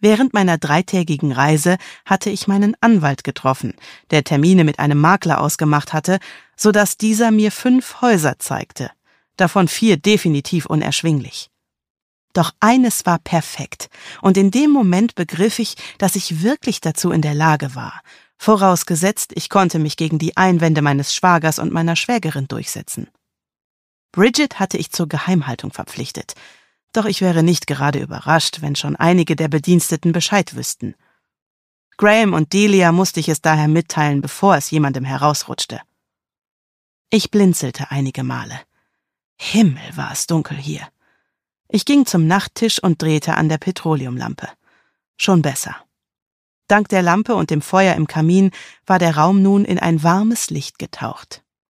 Während meiner 3-tägigen Reise hatte ich meinen Anwalt getroffen, der Termine mit einem Makler ausgemacht hatte, sodass dieser mir 5 Häuser zeigte, davon 4 definitiv unerschwinglich. Doch eines war perfekt, und in dem Moment begriff ich, dass ich wirklich dazu in der Lage war, vorausgesetzt, ich konnte mich gegen die Einwände meines Schwagers und meiner Schwägerin durchsetzen. Bridget hatte ich zur Geheimhaltung verpflichtet, doch ich wäre nicht gerade überrascht, wenn schon einige der Bediensteten Bescheid wüssten. Graham und Delia musste ich es daher mitteilen, bevor es jemandem herausrutschte. Ich blinzelte einige Male. Himmel, war es dunkel hier. Ich ging zum Nachttisch und drehte an der Petroleumlampe. Schon besser. Dank der Lampe und dem Feuer im Kamin war der Raum nun in ein warmes Licht getaucht.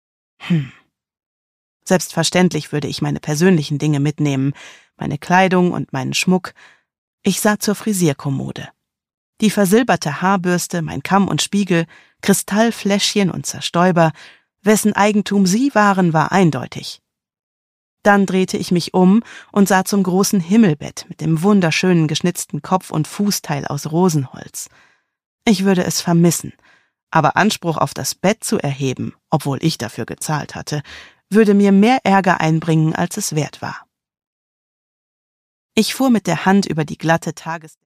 Selbstverständlich würde ich meine persönlichen Dinge mitnehmen, meine Kleidung und meinen Schmuck. Ich sah zur Frisierkommode. Die versilberte Haarbürste, mein Kamm und Spiegel, Kristallfläschchen und Zerstäuber, wessen Eigentum sie waren, war eindeutig. Dann drehte ich mich um und sah zum großen Himmelbett mit dem wunderschönen geschnitzten Kopf- und Fußteil aus Rosenholz. Ich würde es vermissen, aber Anspruch auf das Bett zu erheben, obwohl ich dafür gezahlt hatte, würde mir mehr Ärger einbringen, als es wert war. Ich fuhr mit der Hand über die glatte